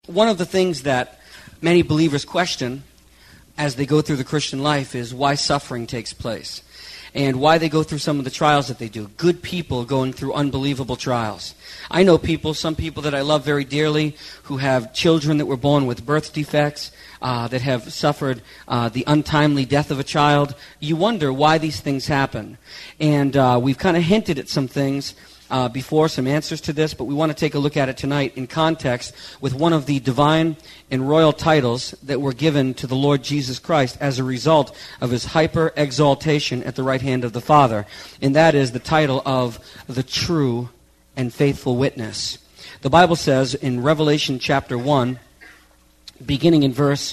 One of the things that many believers question as they go through the Christian life is why suffering takes place and why they go through some of the trials that they do. Good people going through unbelievable trials. I know some people that I love very dearly who have children that were born with birth defects, that have suffered the untimely death of a child. You wonder why these things happen. And we've kind of hinted at some things before, some answers to this, but we want to take a look at it tonight in context with one of the divine and royal titles that were given to the Lord Jesus Christ as a result of his hyper-exaltation at the right hand of the Father. And that is the title of the true and faithful witness. The Bible says in Revelation chapter 1, beginning in verse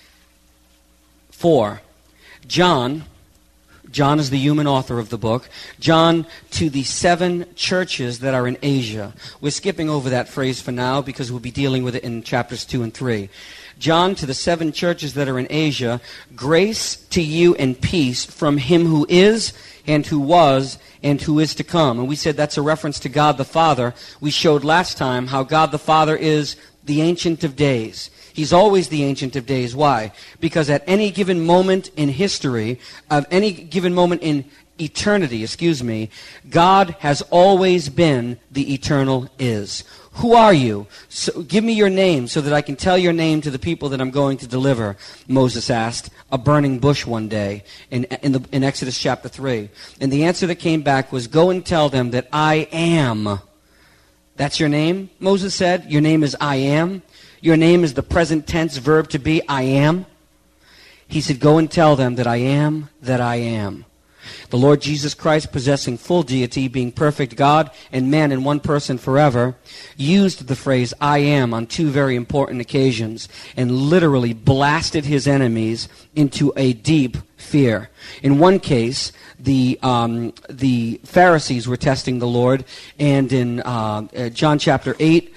4, John is the human author of the book. John, to the 7 churches that are in Asia. We're skipping over that phrase for now because we'll be dealing with it in chapters 2 and 3. John, to the 7 churches that are in Asia, grace to you and peace from him who is and who was and who is to come. And we said that's a reference to God the Father. We showed last time how God the Father is the Ancient of Days. He's always the Ancient of Days. Why? Because at any given moment in history, of any given moment in eternity, God has always been the eternal is. Who are you? So, give me your name so that I can tell your name to the people that I'm going to deliver, Moses asked a burning bush one day in Exodus chapter 3. And the answer that came back was, go and tell them that I am. That's your name? Moses said, your name is I am. Your name is the present tense verb to be, I am. He said, go and tell them that I am that I am. The Lord Jesus Christ, possessing full deity, being perfect God and man in one person forever, used the phrase I am on 2 very important occasions and literally blasted his enemies into a deep fear. In one case, the Pharisees were testing the Lord, and in John chapter 8,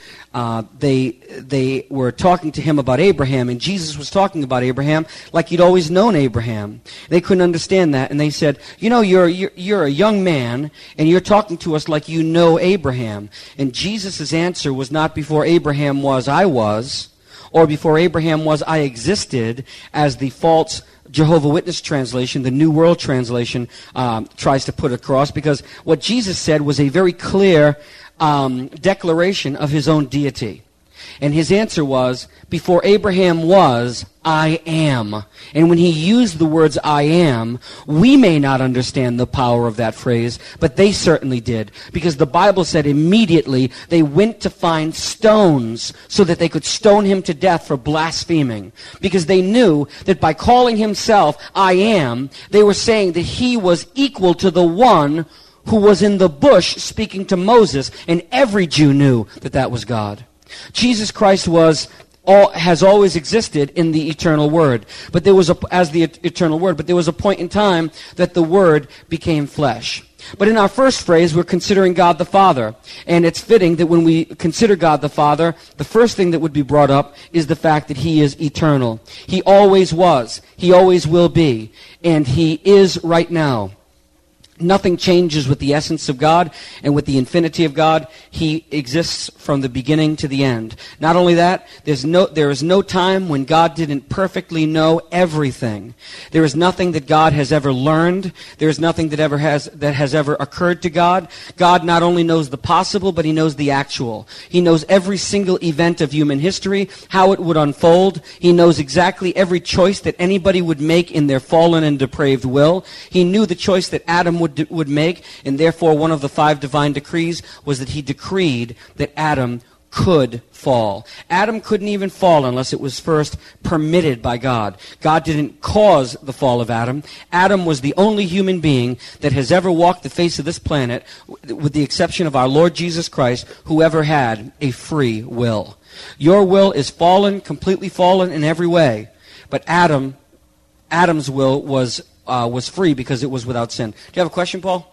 they were talking to him about Abraham, and Jesus was talking about Abraham like he'd always known Abraham. They couldn't understand that, and they said, you know, you're a young man, and you're talking to us like you know Abraham. And Jesus' answer was not before Abraham was, I was, or before Abraham was, I existed, as the false Jehovah Witness translation, the New World Translation, tries to put across, because what Jesus said was a very clear declaration of his own deity. And his answer was, before Abraham was, I am. And when he used the words I am, we may not understand the power of that phrase, but they certainly did. Because the Bible said immediately they went to find stones so that they could stone him to death for blaspheming. Because they knew that by calling himself I am, they were saying that he was equal to the one who was in the bush speaking to Moses, and every Jew knew that that was God. Jesus Christ has always existed in the eternal Word, but there was eternal Word. But there was a point in time that the Word became flesh. But in our first phrase, we're considering God the Father, and it's fitting that when we consider God the Father, the first thing that would be brought up is the fact that He is eternal. He always was. He always will be, and He is right now. Nothing changes with the essence of God and with the infinity of God. He exists from the beginning to the end. Not only that, there is no time when God didn't perfectly know everything. There is nothing that God has ever learned. There is nothing that has ever occurred to God. God not only knows the possible, but He knows the actual. He knows every single event of human history, how it would unfold. He knows exactly every choice that anybody would make in their fallen and depraved will. He knew the choice that Adam would make, and therefore one of the 5 divine decrees was that he decreed that Adam could fall. Adam couldn't even fall unless it was first permitted by God. God didn't cause the fall of Adam. Adam was the only human being that has ever walked the face of this planet, with the exception of our Lord Jesus Christ, who ever had a free will. Your will is fallen, completely fallen in every way, but Adam's will was free because it was without sin. Do you have a question, Paul?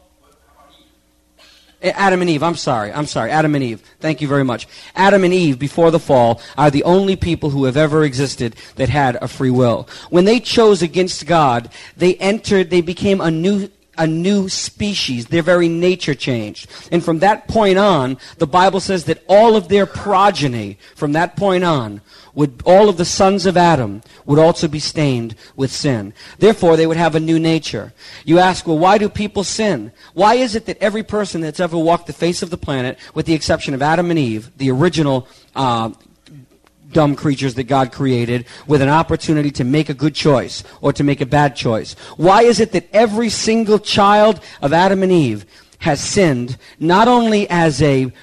Adam and Eve, I'm sorry, Adam and Eve. Thank you very much. Adam and Eve, before the fall, are the only people who have ever existed that had a free will. When they chose against God, they became a new a new species. Their very nature changed. And from that point on, the Bible says that all of their progeny, from that point on, all of the sons of Adam would also be stained with sin. Therefore, they would have a new nature. You ask, well, why do people sin? Why is it that every person that's ever walked the face of the planet, with the exception of Adam and Eve, the original dumb creatures that God created, with an opportunity to make a good choice or to make a bad choice, why is it that every single child of Adam and Eve has sinned, not only as a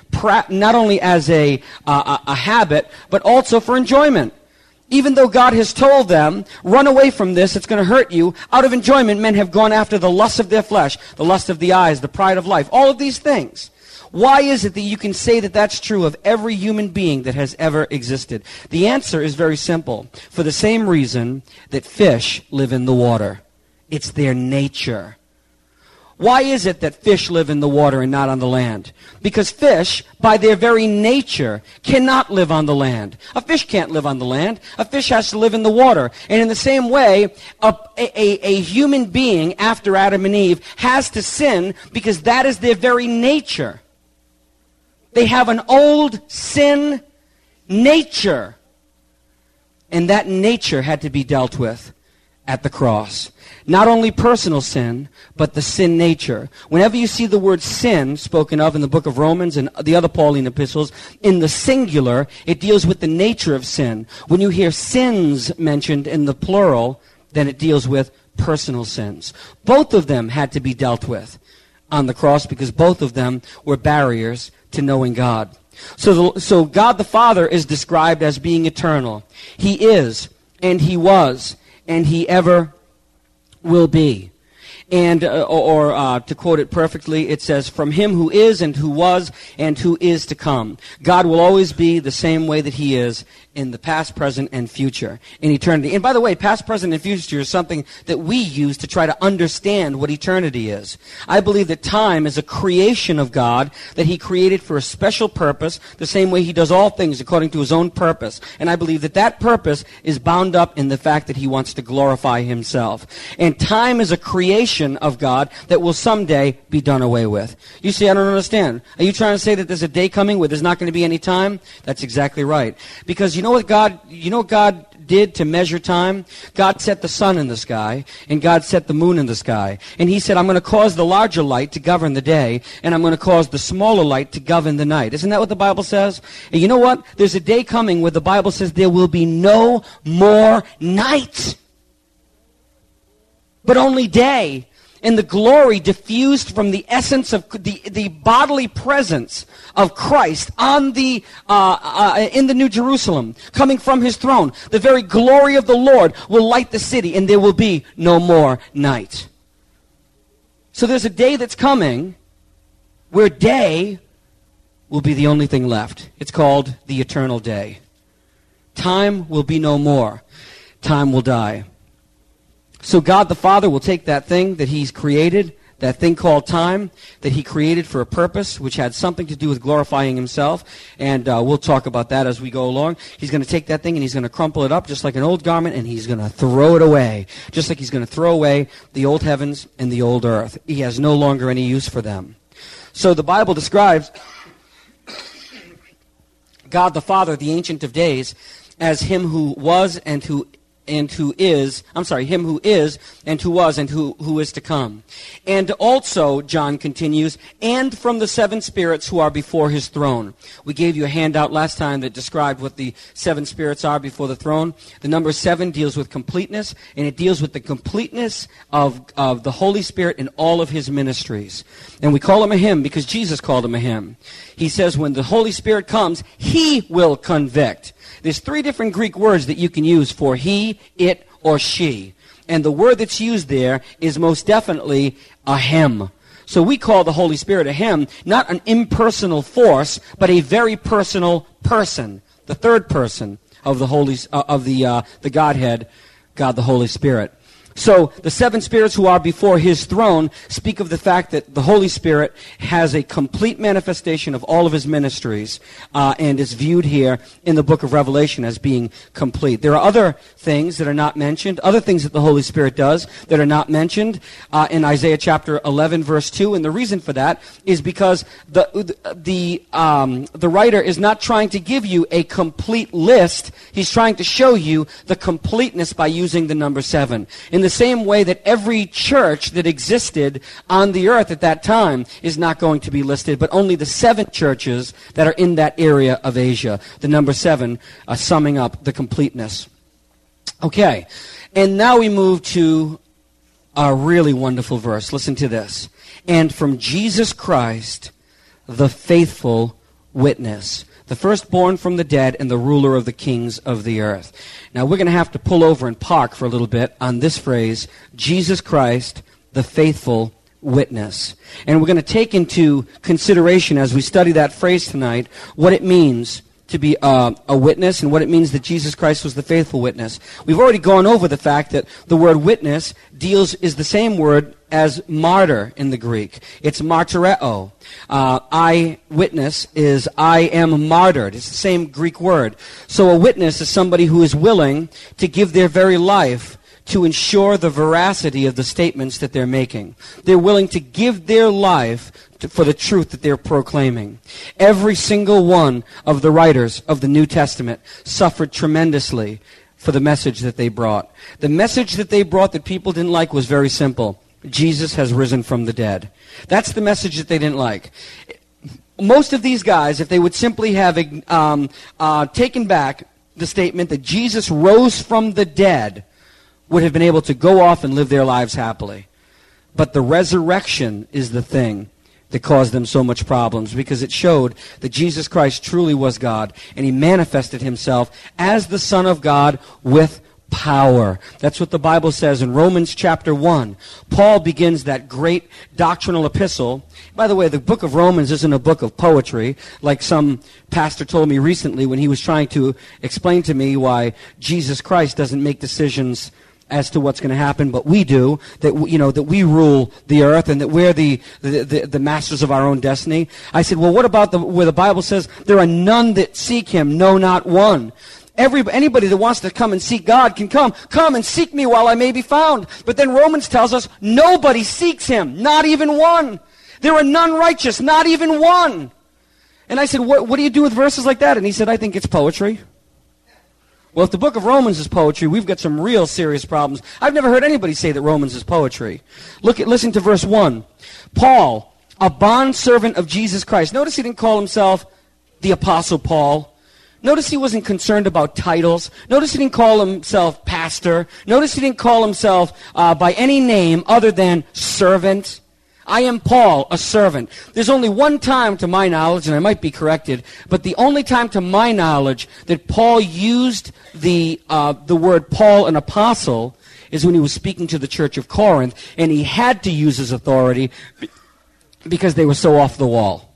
habit, but also for enjoyment? Even though God has told them, run away from this, it's going to hurt you, out of enjoyment, men have gone after the lust of their flesh, the lust of the eyes, the pride of life, all of these things. Why is it that you can say that that's true of every human being that has ever existed? The answer is very simple. For the same reason that fish live in the water. It's their nature. Why is it that fish live in the water and not on the land? Because fish, by their very nature, cannot live on the land. A fish can't live on the land. A fish has to live in the water. And in the same way, a human being after Adam and Eve has to sin because that is their very nature. They have an old sin nature. And that nature had to be dealt with at the cross. Not only personal sin, but the sin nature. Whenever you see the word sin spoken of in the book of Romans and the other Pauline epistles, in the singular, it deals with the nature of sin. When you hear sins mentioned in the plural, then it deals with personal sins. Both of them had to be dealt with on the cross because both of them were barriers to knowing God. So God the Father is described as being eternal. He is, and He was, and He ever will be. And, to quote it perfectly, it says, from Him who is and who was and who is to come. God will always be the same way that He is in the past, present, and future, in eternity. And by the way, past, present, and future is something that we use to try to understand what eternity is. I believe that time is a creation of God that He created for a special purpose, the same way He does all things according to His own purpose. And I believe that that purpose is bound up in the fact that He wants to glorify Himself. And time is a creation of God that will someday be done away with. You see, I don't understand. Are you trying to say that there's a day coming where there's not going to be any time? That's exactly right. Because you know what God did to measure time? God set the sun in the sky, and God set the moon in the sky. And He said, I'm going to cause the larger light to govern the day, and I'm going to cause the smaller light to govern the night. Isn't that what the Bible says? And you know what? There's a day coming where the Bible says there will be no more night, but only day. And the glory diffused from the essence of the bodily presence of Christ on the in the New Jerusalem, coming from His throne. The very glory of the Lord will light the city, and there will be no more night. So there's a day that's coming where day will be the only thing left. It's called the eternal day. Time will be no more. Time will die. So God the Father will take that thing that He's created, that thing called time, that He created for a purpose, which had something to do with glorifying Himself, and we'll talk about that as we go along. He's going to take that thing and He's going to crumple it up just like an old garment, and He's going to throw it away, just like He's going to throw away the old heavens and the old earth. He has no longer any use for them. So the Bible describes God the Father, the Ancient of Days, as Him who was and who is, Him who is and who was and who is to come. And also, John continues, and from the seven spirits who are before His throne. We gave you a handout last time that described what the seven spirits are before the throne. The number 7 deals with completeness, and it deals with the completeness of the Holy Spirit in all of His ministries. And we call Him a him because Jesus called Him a him. He says when the Holy Spirit comes, He will convict. There's 3 different Greek words that you can use for he, it, or she. And the word that's used there is most definitely a him. So we call the Holy Spirit a him, not an impersonal force, but a very personal person, the third person of the the Godhead, God the Holy Spirit. So the seven spirits who are before his throne speak of the fact that the Holy Spirit has a complete manifestation of all of his ministries and is viewed here in the book of Revelation as being complete. There are other things that are not mentioned, other things that the Holy Spirit does that are not mentioned in Isaiah chapter 11, verse 2, and the reason for that is because the writer is not trying to give you a complete list. He's trying to show you the completeness by using the number 7. In the same way that every church that existed on the earth at that time is not going to be listed, but only the 7 churches that are in that area of Asia. The number 7 summing up the completeness. Okay, and now we move to a really wonderful verse. Listen to this. And from Jesus Christ, the faithful witness, the firstborn from the dead and the ruler of the kings of the earth. Now we're going to have to pull over and park for a little bit on this phrase, Jesus Christ, the faithful witness. And we're going to take into consideration as we study that phrase tonight what it means to be a witness and what it means that Jesus Christ was the faithful witness. We've already gone over the fact that the word witness is the same word as martyr in the Greek. It's martyreo. Eyewitness is I am martyred. It's the same Greek word. So a witness is somebody who is willing to give their very life to ensure the veracity of the statements that they're making. They're willing to give their life for the truth that they're proclaiming. Every single one of the writers of the New Testament suffered tremendously for the message that they brought. The message that they brought that people didn't like was very simple. Jesus has risen from the dead. That's the message that they didn't like. Most of these guys, if they would simply have taken back the statement that Jesus rose from the dead, would have been able to go off and live their lives happily. But the resurrection is the thing that caused them so much problems, because it showed that Jesus Christ truly was God, and he manifested himself as the Son of God with power. That's what the Bible says in Romans chapter 1. Paul begins that great doctrinal epistle. By the way, the book of Romans isn't a book of poetry, like some pastor told me recently when he was trying to explain to me why Jesus Christ doesn't make decisions as to what's going to happen, but we do, that we rule the earth and that we're the masters of our own destiny. I said, well, what about where the Bible says there are none that seek him, no, not one. Anybody that wants to come and seek God can come and seek me while I may be found. But then Romans tells us nobody seeks him, not even one. There are none righteous, not even one. And I said, what do you do with verses like that? And he said, I think it's poetry. Well, if the book of Romans is poetry, we've got some real serious problems. I've never heard anybody say that Romans is poetry. Listen to verse 1. Paul, a bondservant of Jesus Christ. Notice he didn't call himself the Apostle Paul. Notice he wasn't concerned about titles. Notice he didn't call himself pastor. Notice he didn't call himself by any name other than servant. I am Paul, a servant. There's only one time to my knowledge, and I might be corrected, but the only time to my knowledge that Paul used the word Paul, an apostle, is when he was speaking to the church of Corinth, and he had to use his authority because they were so off the wall.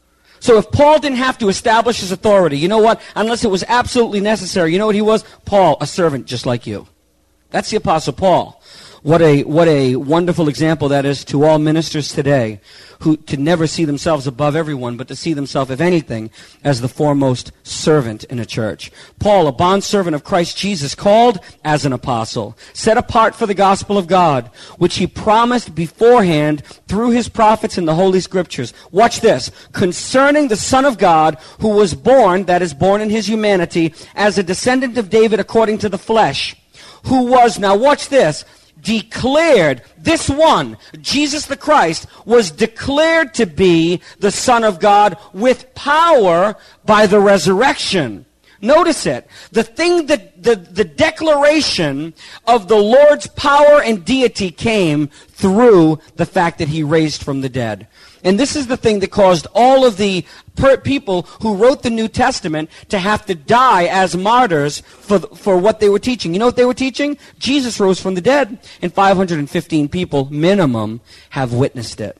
So if Paul didn't have to establish his authority, you know what? Unless it was absolutely necessary, you know what he was? Paul, a servant just like you. That's the Apostle Paul. What a wonderful example that is to all ministers today, who to never see themselves above everyone, but to see themselves, if anything, as the foremost servant in a church. Paul, a bondservant of Christ Jesus, called as an apostle, set apart for the gospel of God, which he promised beforehand through his prophets in the Holy Scriptures. Watch this. Concerning the Son of God, who was born, that is, born in his humanity, as a descendant of David according to the flesh, who was, now watch this, declared, this one, Jesus the Christ, was declared to be the Son of God with power by the resurrection. Notice it. The thing that the declaration of the Lord's power and deity came through the fact that he raised from the dead. And this is the thing that caused all of the people who wrote the New Testament to have to die as martyrs for what they were teaching. You know what they were teaching? Jesus rose from the dead, and 515 people, minimum, have witnessed it.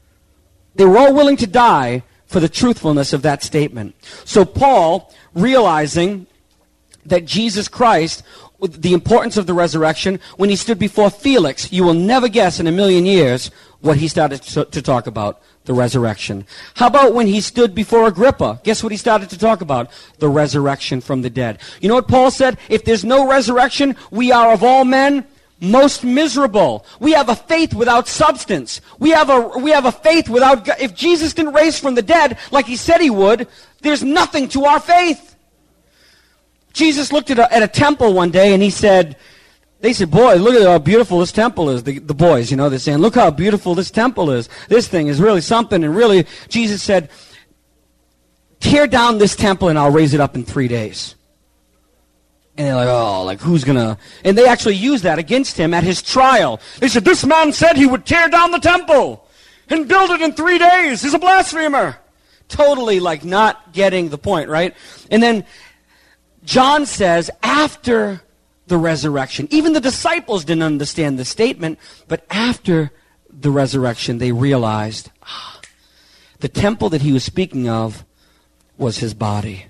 They were all willing to die for the truthfulness of that statement. So Paul, realizing that Jesus Christ the importance of the resurrection when he stood before Felix. You will never guess in a million years what he started to talk about, the resurrection. How about when he stood before Agrippa? Guess what he started to talk about? The resurrection from the dead. You know what Paul said? If there's no resurrection, we are of all men most miserable. We have a faith without substance. We have a faith without God. If Jesus didn't raise from the dead like he said he would, there's nothing to our faith. Jesus looked at a temple one day and they said, boy, look at how beautiful this temple is. The boys, they're saying, look how beautiful this temple is. This thing is really something. And really, Jesus said, tear down this temple and I'll raise it up in 3 days. And they're like, who's going to? And they actually used that against him at his trial. They said, this man said he would tear down the temple and build it in 3 days. He's a blasphemer. Totally not getting the point, right? And then John says, after the resurrection, even the disciples didn't understand the statement, but after the resurrection, they realized the temple that he was speaking of was his body.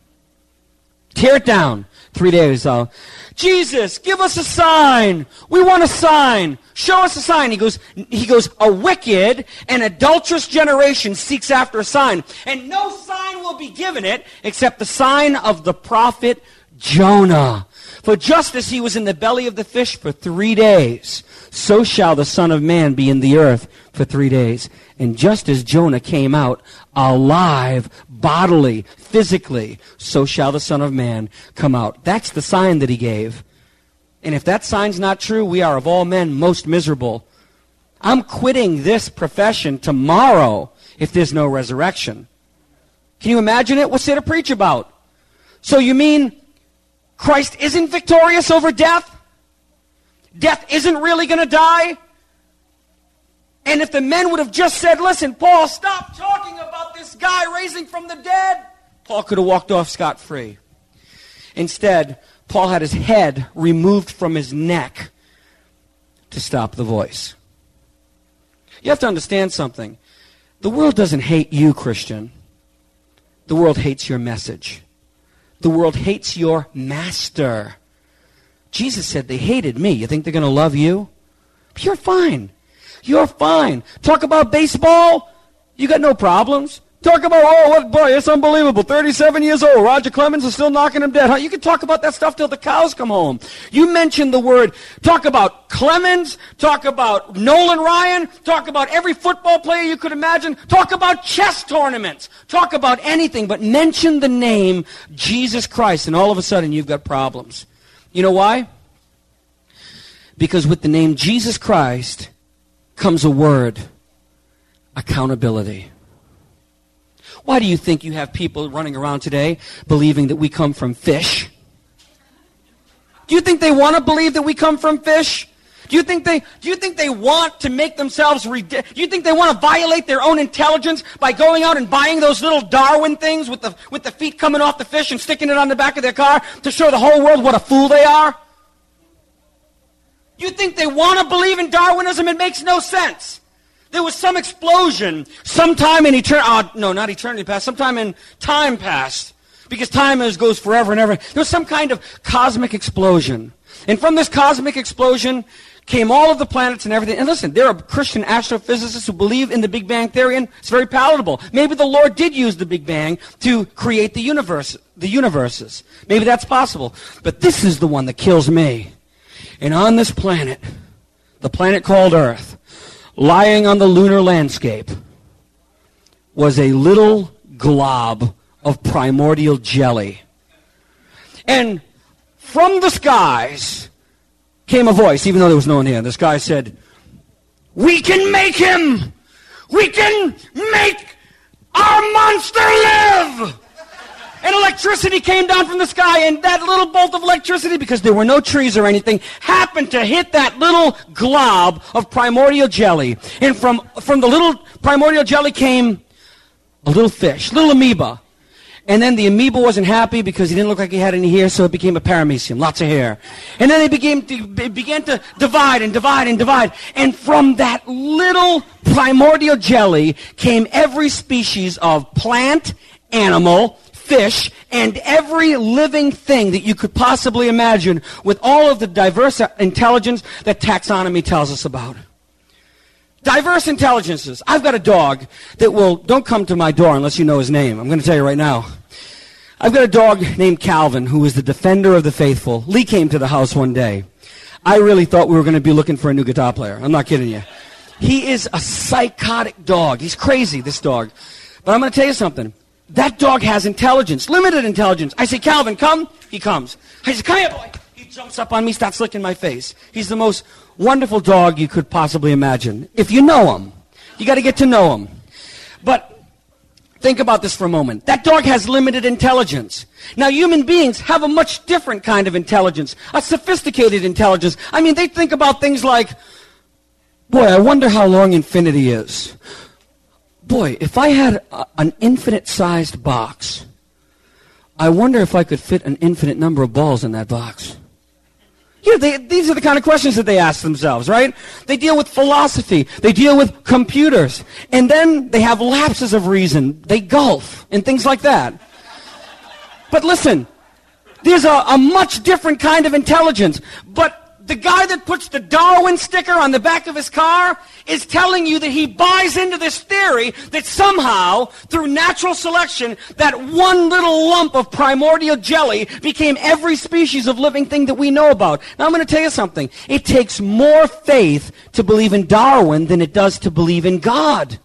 Tear it down. 3 days. Jesus, give us a sign. We want a sign. Show us a sign. He goes, a wicked and adulterous generation seeks after a sign, and no sign will be given it except the sign of the prophet Jonah. For just as he was in the belly of the fish for 3 days, so shall the Son of Man be in the earth for 3 days. And just as Jonah came out alive, bodily, physically, so shall the Son of Man come out. That's the sign that he gave. And if that sign's not true, we are of all men most miserable. I'm quitting this profession tomorrow if there's no resurrection. Can you imagine it? What's there to preach about? So you mean Christ isn't victorious over death? Death isn't really going to die? And if the men would have just said, listen, Paul, stop talking about this guy raising from the dead, Paul could have walked off scot-free. Instead, Paul had his head removed from his neck to stop the voice. You have to understand something. The world doesn't hate you, Christian. The world hates your message. The world hates your master. Jesus said they hated me. You think they're going to love you? You're fine. You're fine. Talk about baseball, you got no problems. Talk about, it's unbelievable. 37 years old. Roger Clemens is still knocking him dead. You can talk about that stuff till the cows come home. You mentioned the word, talk about Clemens, talk about Nolan Ryan, talk about every football player you could imagine, talk about chess tournaments, talk about anything, but mention the name Jesus Christ, and all of a sudden you've got problems. You know why? Because with the name Jesus Christ comes a word, accountability. Why do you think you have people running around today believing that we come from fish? Do you think they want to believe that we come from fish? Do you think they want to make themselves do you think they want to violate their own intelligence by going out and buying those little Darwin things with the feet coming off the fish and sticking it on the back of their car to show the whole world what a fool they are? You think they want to believe in Darwinism? It makes no sense. There was some explosion sometime in sometime in time past, because time goes forever and ever. There was some kind of cosmic explosion. And from this cosmic explosion came all of the planets and everything. And listen, there are Christian astrophysicists who believe in the Big Bang Theory, and it's very palatable. Maybe the Lord did use the Big Bang to create the universes. Maybe that's possible. But this is the one that kills me. And on this planet, the planet called Earth, lying on the lunar landscape, was a little glob of primordial jelly. And from the skies came a voice, even though there was no one here. This guy said, "We can make him! We can make our monster live!" And electricity came down from the sky, and that little bolt of electricity, because there were no trees or anything, happened to hit that little glob of primordial jelly. And from the little primordial jelly came a little fish, little amoeba. And then the amoeba wasn't happy because he didn't look like he had any hair, so it became a paramecium, lots of hair. And then it began to divide and divide and divide. And from that little primordial jelly came every species of plant, animal, fish, and every living thing that you could possibly imagine with all of the diverse intelligence that taxonomy tells us about. Diverse intelligences. I've got a dog that don't come to my door unless you know his name. I'm going to tell you right now. I've got a dog named Calvin who is the defender of the faithful. Lee came to the house one day. I really thought we were going to be looking for a new guitar player. I'm not kidding you. He is a psychotic dog. He's crazy, this dog. But I'm going to tell you something. That dog has intelligence, limited intelligence. I say, Calvin, come. He comes. I say, come here, boy. He jumps up on me, starts licking my face. He's the most wonderful dog you could possibly imagine. If you know him, you got to get to know him. But think about this for a moment. That dog has limited intelligence. Now, human beings have a much different kind of intelligence, a sophisticated intelligence. I mean, they think about things like, boy, I wonder how long infinity is. Boy, if I had an infinite-sized box, I wonder if I could fit an infinite number of balls in that box. Yeah, these are the kind of questions that they ask themselves, right? They deal with philosophy. They deal with computers. And then they have lapses of reason. They golf and things like that. But listen, there's a much different kind of intelligence. But the guy that puts the Darwin sticker on the back of his car is telling you that he buys into this theory that somehow, through natural selection, that one little lump of primordial jelly became every species of living thing that we know about. Now, I'm going to tell you something. It takes more faith to believe in Darwin than it does to believe in God.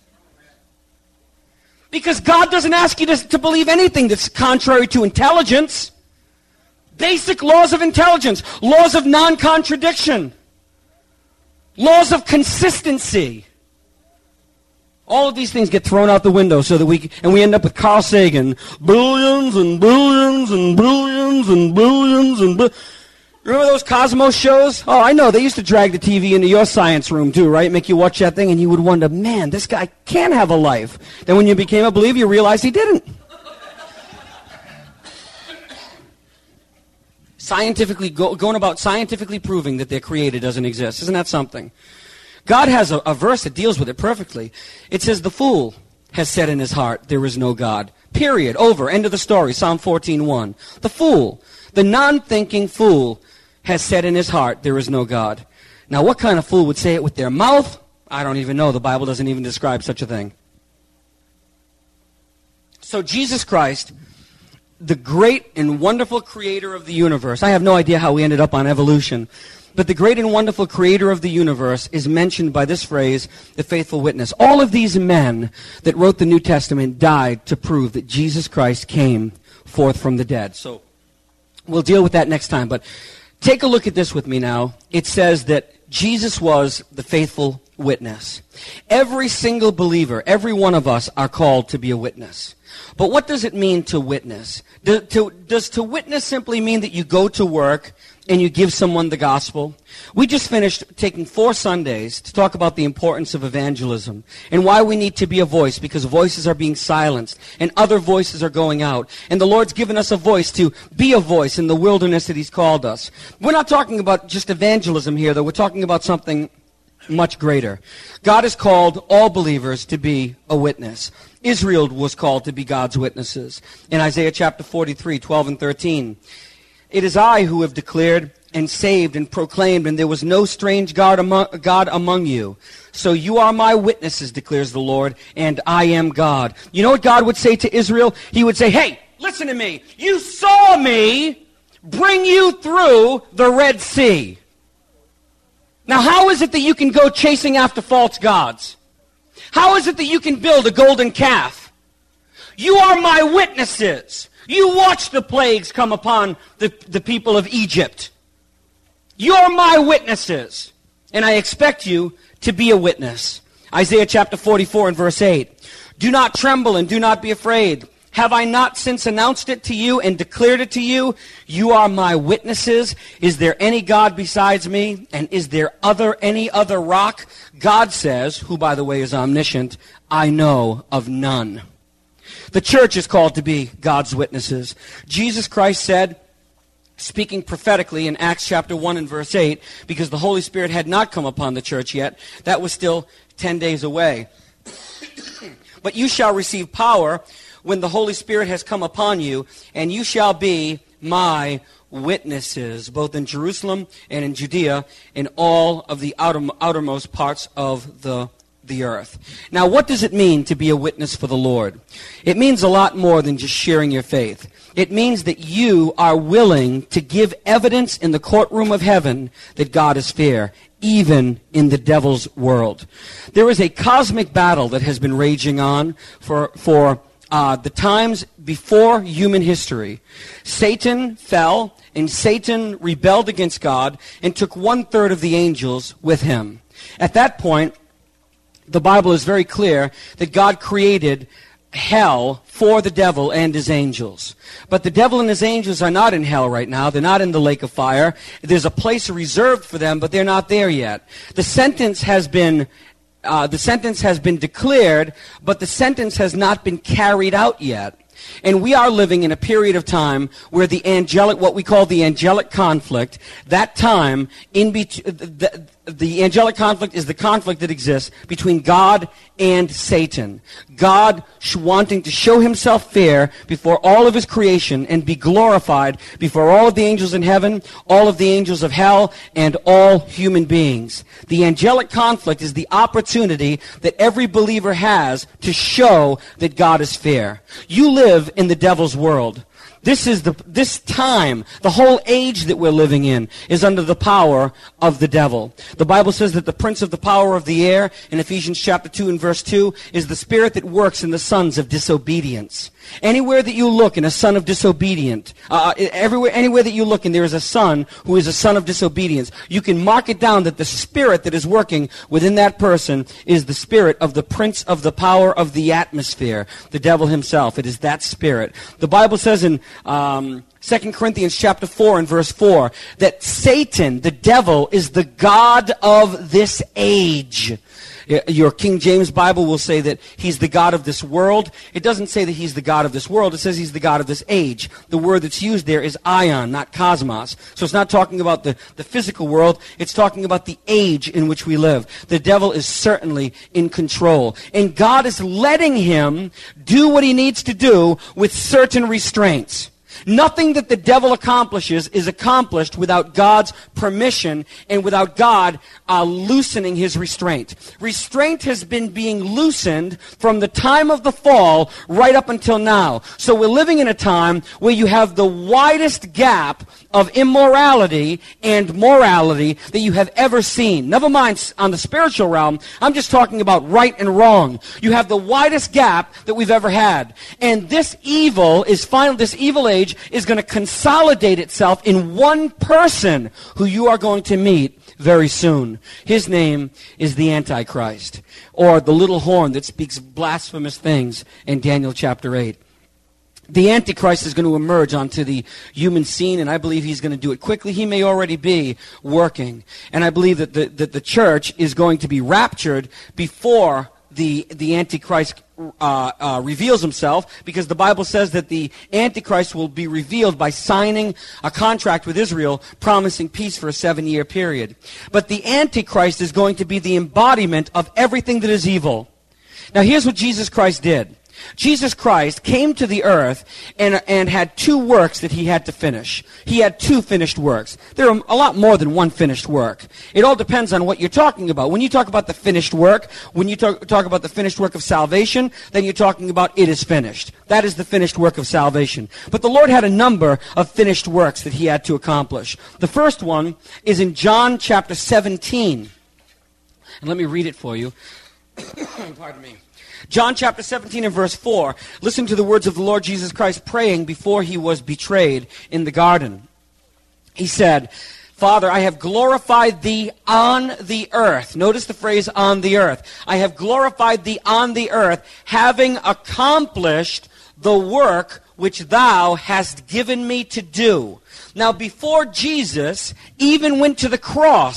Because God doesn't ask you to believe anything that's contrary to intelligence. Basic laws of intelligence, laws of non-contradiction, laws of consistency. All of these things get thrown out the window so that we end up with Carl Sagan, billions and billions and billions and billions and remember those Cosmos shows? Oh, I know. They used to drag the TV into your science room too, right? Make you watch that thing and you would wonder, man, this guy can have a life. Then when you became a believer, you realized he didn't. Going about scientifically proving that their creator doesn't exist. Isn't that something? God has a verse that deals with it perfectly. It says, the fool has said in his heart, there is no God. Period. Over. End of the story. Psalm 14:1. The fool, the non-thinking fool, has said in his heart, there is no God. Now, what kind of fool would say it with their mouth? I don't even know. The Bible doesn't even describe such a thing. So Jesus Christ, the great and wonderful creator of the universe. I have no idea how we ended up on evolution. But the great and wonderful creator of the universe is mentioned by this phrase, the faithful witness. All of these men that wrote the New Testament died to prove that Jesus Christ came forth from the dead. So we'll deal with that next time. But take a look at this with me now. It says that Jesus was the faithful witness. Every single believer, every one of us are called to be a witness. But what does it mean to witness? Does to witness simply mean that you go to work and you give someone the gospel? We just finished taking 4 Sundays to talk about the importance of evangelism and why we need to be a voice, because voices are being silenced and other voices are going out. And the Lord's given us a voice to be a voice in the wilderness that He's called us. We're not talking about just evangelism here, though. We're talking about something much greater. God has called all believers to be a witness. Israel was called to be God's witnesses. In Isaiah chapter 43, 12 and 13, it is I who have declared and saved and proclaimed, and there was no strange God among you. So you are my witnesses, declares the Lord, and I am God. You know what God would say to Israel? He would say, hey, listen to me. You saw me bring you through the Red Sea. Now, how is it that you can go chasing after false gods? How is it that you can build a golden calf? You are my witnesses. You watched the plagues come upon the people of Egypt. You're my witnesses. And I expect you to be a witness. Isaiah chapter 44 and verse 8. Do not tremble and do not be afraid. Have I not since announced it to you and declared it to you? You are my witnesses. Is there any God besides me? And is there any other rock? God says, who by the way is omniscient, I know of none. The church is called to be God's witnesses. Jesus Christ said, speaking prophetically in Acts chapter 1 and verse 8, because the Holy Spirit had not come upon the church yet, that was still 10 days away. But you shall receive power when the Holy Spirit has come upon you, and you shall be my witnesses, both in Jerusalem and in Judea, in all of the outermost parts of the earth. Now, what does it mean to be a witness for the Lord? It means a lot more than just sharing your faith. It means that you are willing to give evidence in the courtroom of heaven that God is fair, even in the devil's world. There is a cosmic battle that has been raging on for the times before human history. Satan fell, and Satan rebelled against God and took 1/3 of the angels with him. At that point, the Bible is very clear that God created hell for the devil and his angels. But the devil and his angels are not in hell right now. They're not in the lake of fire. There's a place reserved for them, but they're not there yet. The sentence has been declared, but the sentence has not been carried out yet. And we are living in a period of time where what we call the angelic conflict, that time the angelic conflict is the conflict that exists between God and Satan. God wanting to show himself fair before all of his creation and be glorified before all of the angels in heaven, all of the angels of hell, and all human beings. The angelic conflict is the opportunity that every believer has to show that God is fair. You live in the devil's world. This time, the whole age that we're living in, is under the power of the devil. The Bible says that the prince of the power of the air, in Ephesians chapter 2 and verse 2, is the spirit that works in the sons of disobedience. Anywhere that you look in a son of disobedient, anywhere that you look and there is a son who is a son of disobedience, you can mark it down that the spirit that is working within that person is the spirit of the prince of the power of the atmosphere, the devil himself. It is that spirit. The Bible says in 2 Corinthians chapter 4 and verse 4 that Satan, the devil, is the god of this age. Your King James Bible will say that he's the god of this world. It doesn't say that he's the god of this world. It says he's the god of this age. The word that's used there is aion, not cosmos. So it's not talking about the physical world. It's talking about the age in which we live. The devil is certainly in control. And God is letting him do what he needs to do with certain restraints. Nothing that the devil accomplishes is accomplished without God's permission and without God loosening his restraint. Restraint has been being loosened from the time of the fall right up until now. So we're living in a time where you have the widest gap of immorality and morality that you have ever seen. Never mind on the spiritual realm. I'm just talking about right and wrong. You have the widest gap that we've ever had. And this evil age is going to consolidate itself in one person who you are going to meet very soon. His name is the Antichrist, or the little horn that speaks blasphemous things in Daniel chapter 8. The Antichrist is going to emerge onto the human scene, and I believe he's going to do it quickly. He may already be working. And I believe that the church is going to be raptured before the Antichrist reveals himself, because the Bible says that the Antichrist will be revealed by signing a contract with Israel promising peace for a 7-year period. But the Antichrist is going to be the embodiment of everything that is evil. Now here's what Jesus Christ did. Jesus Christ came to the earth and had 2 works that he had to finish. He had 2 finished works. There are a lot more than one finished work. It all depends on what you're talking about. When you talk about the finished work, when you talk about the finished work of salvation, then you're talking about it is finished. That is the finished work of salvation. But the Lord had a number of finished works that he had to accomplish. The first one is in John chapter 17. And let me read it for you. Pardon me. John chapter 17 and verse 4. Listen to the words of the Lord Jesus Christ praying before he was betrayed in the garden. He said, Father, I have glorified thee on the earth. Notice the phrase on the earth. I have glorified thee on the earth, having accomplished the work which thou hast given me to do. Now, before Jesus even went to the cross,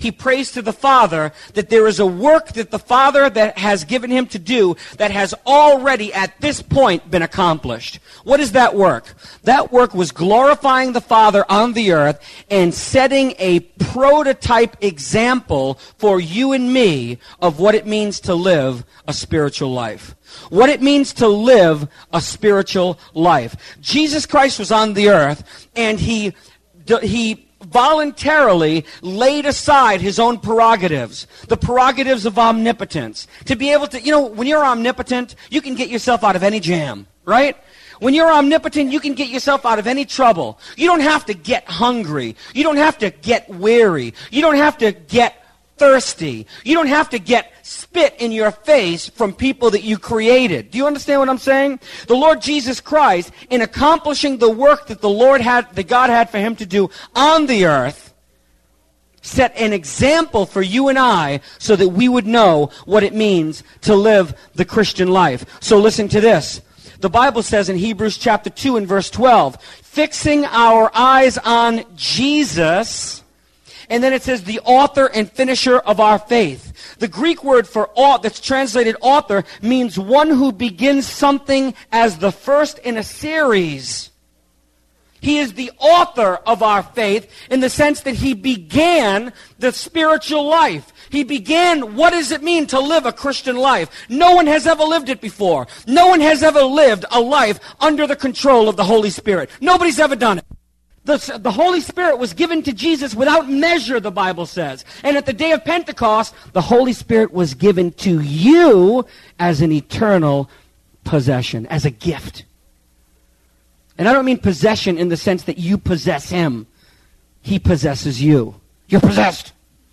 he prays to the Father that there is a work that the Father that has given him to do that has already at this point been accomplished. What is that work? That work was glorifying the Father on the earth and setting a prototype example for you and me of what it means to live a spiritual life. What it means to live a spiritual life. Jesus Christ was on the earth, and he voluntarily laid aside his own prerogatives, the prerogatives of omnipotence. To be able to, when you're omnipotent, you can get yourself out of any jam, right? When you're omnipotent, you can get yourself out of any trouble. You don't have to get hungry. You don't have to get weary. You don't have to get thirsty. You don't have to get spit in your face from people that you created. Do you understand what I'm saying? The Lord Jesus Christ, in accomplishing the work that that God had for him to do on the earth, set an example for you and I so that we would know what it means to live the Christian life. So listen to this. The Bible says in Hebrews chapter 2 and verse 12, fixing our eyes on Jesus. And then it says, the author and finisher of our faith. The Greek word for that's translated author means one who begins something as the first in a series. He is the author of our faith in the sense that he began the spiritual life. He began, what does it mean to live a Christian life? No one has ever lived it before. No one has ever lived a life under the control of the Holy Spirit. Nobody's ever done it. The Holy Spirit was given to Jesus without measure, the Bible says. And at the day of Pentecost, the Holy Spirit was given to you as an eternal possession, as a gift. And I don't mean possession in the sense that you possess him. He possesses you. You're possessed.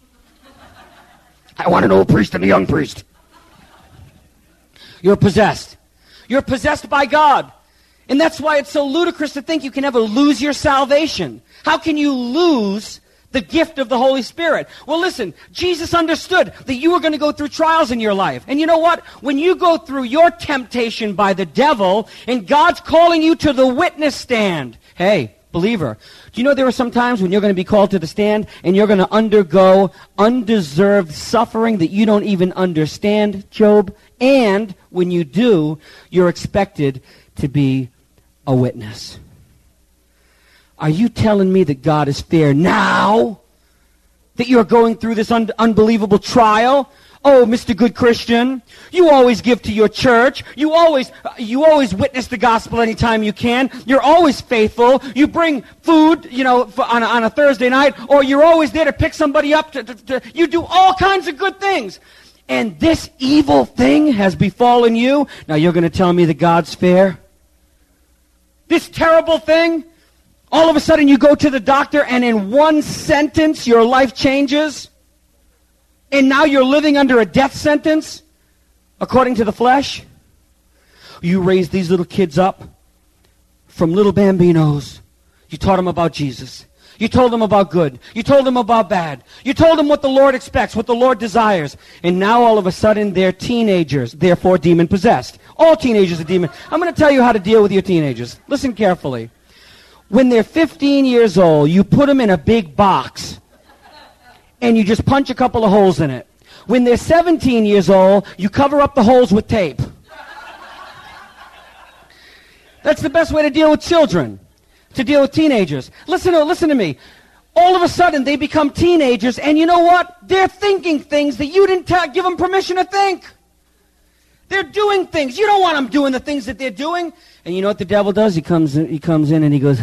I want an old priest and a young priest. You're possessed. You're possessed by God. And that's why it's so ludicrous to think you can ever lose your salvation. How can you lose the gift of the Holy Spirit? Well, listen, Jesus understood that you were going to go through trials in your life. And you know what? When you go through your temptation by the devil and God's calling you to the witness stand, hey, believer, do you know there are some times when you're going to be called to the stand and you're going to undergo undeserved suffering that you don't even understand, Job? And when you do, you're expected to be a witness. Are you telling me that God is fair now? That you're going through this unbelievable trial? Oh, Mr. Good Christian, you always give to your church. You always witness the gospel anytime you can. You're always faithful. You bring food, on a Thursday night, or you're always there to pick somebody up. You do all kinds of good things. And this evil thing has befallen you. Now you're going to tell me that God's fair? This terrible thing? All of a sudden you go to the doctor and in one sentence your life changes? And now you're living under a death sentence? According to the flesh? You raised these little kids up from little bambinos. You taught them about Jesus. You told them about good. You told them about bad. You told them what the Lord expects, what the Lord desires. And now all of a sudden they're teenagers, therefore demon-possessed. All teenagers are demon. I'm going to tell you how to deal with your teenagers. Listen carefully. When they're 15 years old, you put them in a big box and you just punch a couple of holes in it. When they're 17 years old, you cover up the holes with tape. That's the best way to deal with children. To deal with teenagers. Listen to me. All of a sudden, they become teenagers, and you know what? They're thinking things that you didn't give them permission to think. They're doing things. You don't want them doing the things that they're doing. And you know what the devil does? He comes in and he goes,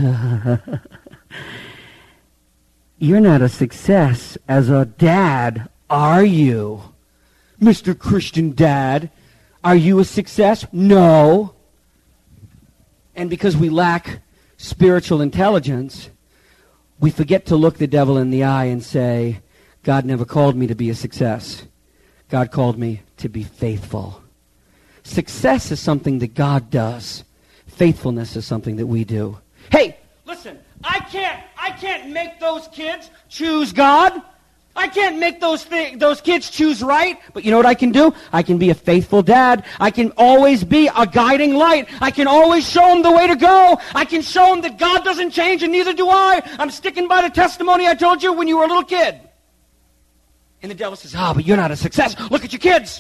you're not a success as a dad, are you? Mr. Christian Dad, are you a success? No. And because we lack spiritual intelligence, we forget to look the devil in the eye and say, God never called me to be a success. God called me to be faithful. Success is something that God does. Faithfulness is something that we do. Hey, listen, I can't make those kids choose God. I can't make those kids choose right, but you know what I can do? I can be a faithful dad. I can always be a guiding light. I can always show them the way to go. I can show them that God doesn't change and neither do I. I'm sticking by the testimony I told you when you were a little kid. And the devil says, but you're not a success. Look at your kids.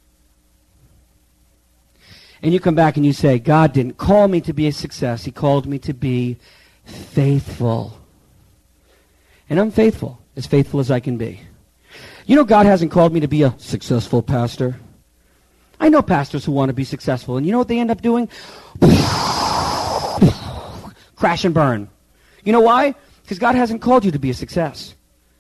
And you come back and you say, God didn't call me to be a success. He called me to be faithful. And I'm faithful as I can be. You know, God hasn't called me to be a successful pastor. I know pastors who want to be successful. And you know what they end up doing? Crash and burn. You know why? Because God hasn't called you to be a success.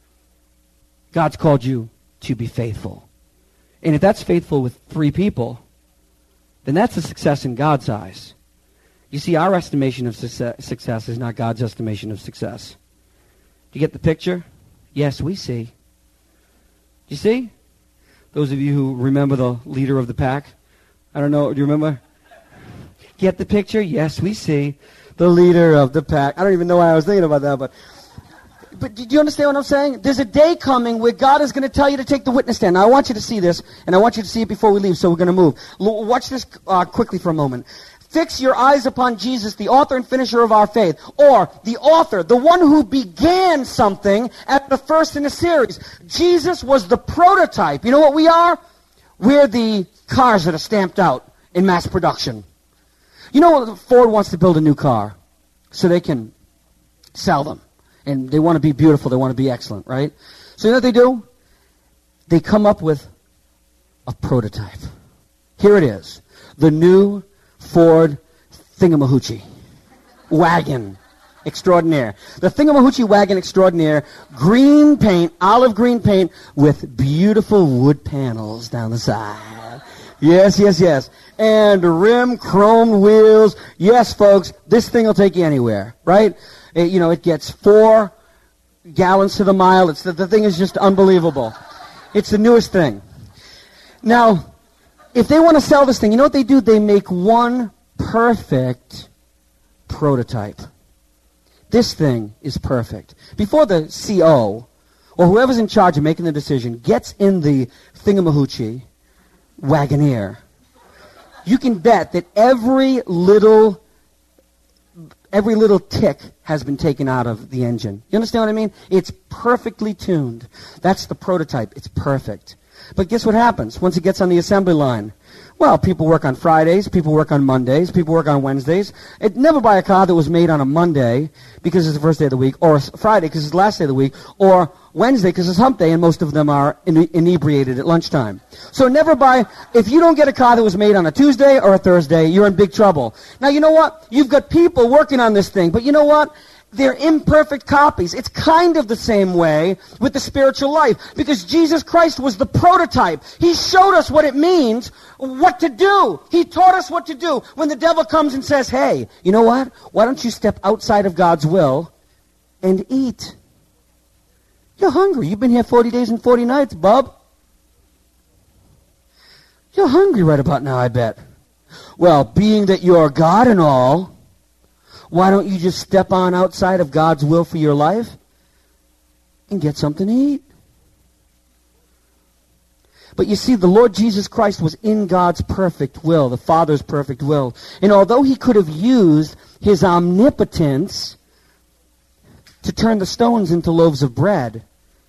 God's called you to be faithful. And if that's faithful with 3 people, then that's a success in God's eyes. You see, our estimation of success is not God's estimation of success. Do you get the picture? Yes, we see. You see? Those of you who remember the leader of the pack, I don't know, do you remember? Get the picture? Yes, we see. The leader of the pack. I don't even know why I was thinking about that, but do you understand what I'm saying? There's a day coming where God is going to tell you to take the witness stand. Now, I want you to see this, and I want you to see it before we leave, so we're going to move. Watch this quickly for a moment. Fix your eyes upon Jesus, the author and finisher of our faith. Or, the author, the one who began something at the first in a series. Jesus was the prototype. You know what we are? We're the cars that are stamped out in mass production. You know, Ford wants to build a new car so they can sell them. And they want to be beautiful. They want to be excellent, right? So you know what they do? They come up with a prototype. Here it is. The new Ford Thingamahoochie wagon extraordinaire. The Thingamahoochie wagon extraordinaire, green paint, olive green paint, with beautiful wood panels down the side. Yes, yes, yes. And rim chrome wheels. Yes, folks, this thing will take you anywhere, right? It gets 4 gallons to the mile. The thing is just unbelievable. It's the newest thing. Now, if they want to sell this thing, you know what they do? They make one perfect prototype. This thing is perfect. Before the CO, or whoever's in charge of making the decision, gets in the Thingamahoochie Wagoneer, you can bet that every little tick has been taken out of the engine. You understand what I mean? It's perfectly tuned. That's the prototype. It's perfect. But guess what happens once it gets on the assembly line? Well, people work on Fridays, people work on Mondays, people work on Wednesdays. Never buy a car that was made on a Monday because it's the first day of the week, or Friday because it's the last day of the week, or Wednesday because it's hump day and most of them are inebriated at lunchtime. So never buy, if you don't get a car that was made on a Tuesday or a Thursday, you're in big trouble. Now, you know what? You've got people working on this thing, but you know what? They're imperfect copies. It's kind of the same way with the spiritual life, because Jesus Christ was the prototype. He showed us what it means, what to do. He taught us what to do. When the devil comes and says, hey, you know what? Why don't you step outside of God's will and eat? You're hungry. You've been here 40 days and 40 nights, bub. You're hungry right about now, I bet. Well, being that you're God and all, why don't you just step on outside of God's will for your life and get something to eat? But you see, the Lord Jesus Christ was in God's perfect will, the Father's perfect will. And although he could have used his omnipotence to turn the stones into loaves of bread,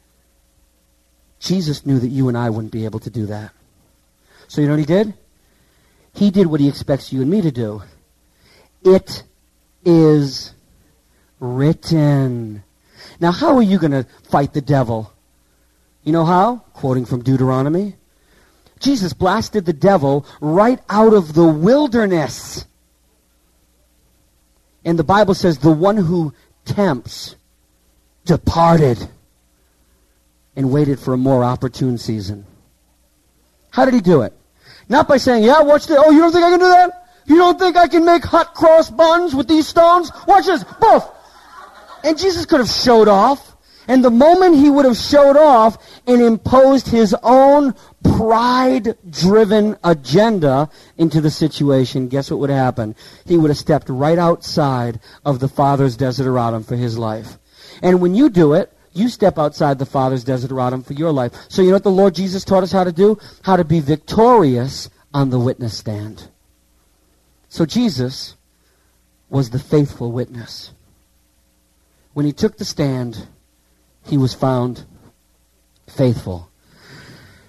Jesus knew that you and I wouldn't be able to do that. So you know what he did? He did what he expects you and me to do. It is written. Now, how are you going to fight the devil? You know how? Quoting from Deuteronomy. Jesus blasted the devil right out of the wilderness. And the Bible says the one who tempts departed and waited for a more opportune season. How did he do it? Not by saying, yeah, watch this. Oh, you don't think I can do that? You don't think I can make hot cross buns with these stones? Watch this. Boof. And Jesus could have showed off. And the moment he would have showed off and imposed his own pride-driven agenda into the situation, guess what would happen? He would have stepped right outside of the Father's desideratum for his life. And when you do it, you step outside the Father's desideratum for your life. So you know what the Lord Jesus taught us how to do? How to be victorious on the witness stand. So Jesus was the faithful witness. When he took the stand, he was found faithful.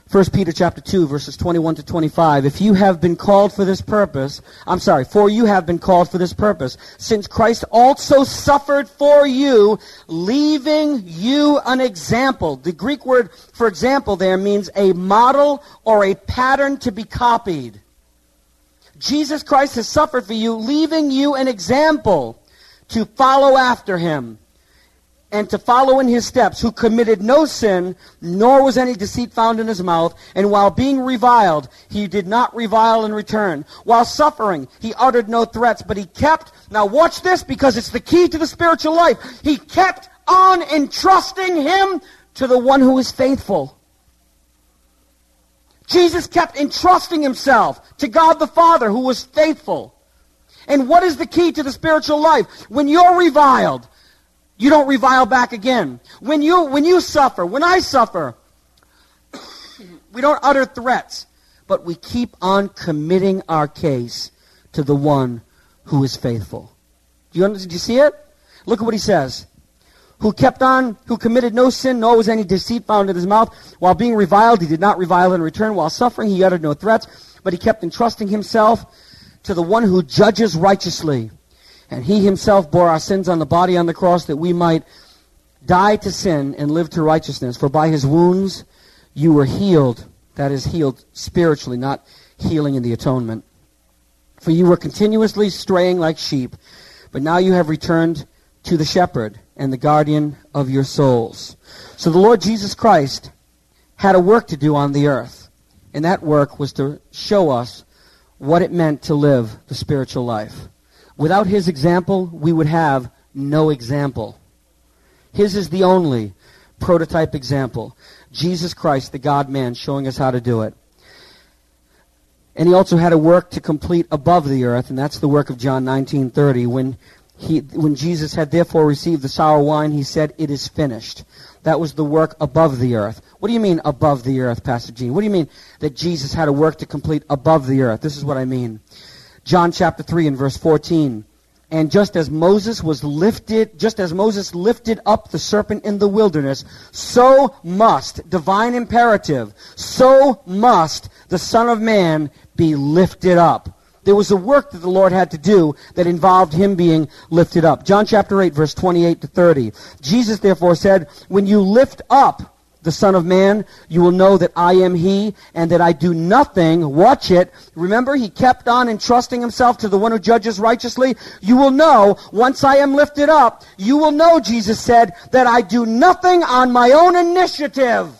1 Peter chapter 2, verses 21 to 25. For you have been called for this purpose, since Christ also suffered for you, leaving you an example. The Greek word for example there means a model or a pattern to be copied. Jesus Christ has suffered for you, leaving you an example to follow after him and to follow in his steps, who committed no sin, nor was any deceit found in his mouth. And while being reviled, he did not revile in return. While suffering, he uttered no threats, but he kept, now watch this because it's the key to the spiritual life, he kept on entrusting him to the one who is faithful. Jesus kept entrusting himself to God the Father, who was faithful. And what is the key to the spiritual life? When you're reviled, you don't revile back again. When you suffer, when I suffer, we don't utter threats, but we keep on committing our case to the one who is faithful. Do you see it? Look at what he says. Who committed no sin, nor was any deceit found in his mouth. While being reviled, he did not revile in return. While suffering, he uttered no threats, but he kept entrusting himself to the one who judges righteously. And he himself bore our sins on the body on the cross, that we might die to sin and live to righteousness. For by his wounds you were healed. That is, healed spiritually, not healing in the atonement. For you were continuously straying like sheep, but now you have returned to the shepherd and the guardian of your souls. So the Lord Jesus Christ had a work to do on the earth. And that work was to show us what it meant to live the spiritual life. Without his example, we would have no example. His is the only prototype example. Jesus Christ, the God-man, showing us how to do it. And he also had a work to complete above the earth, and that's the work of John 19:30. When Jesus had therefore received the sour wine, he said, "It is finished." That was the work above the earth. What do you mean above the earth, Pastor Gene? What do you mean that Jesus had a work to complete above the earth? This is what I mean. John chapter 3 and verse 14. And just as Moses lifted up the serpent in the wilderness, so must, divine imperative, so must the Son of Man be lifted up. There was a work that the Lord had to do that involved him being lifted up. John chapter 8, verse 28 to 30. Jesus therefore said, when you lift up the Son of Man, you will know that I am he, and that I do nothing, watch it. Remember, he kept on entrusting himself to the one who judges righteously. You will know, once I am lifted up, you will know, Jesus said, that I do nothing on my own initiative,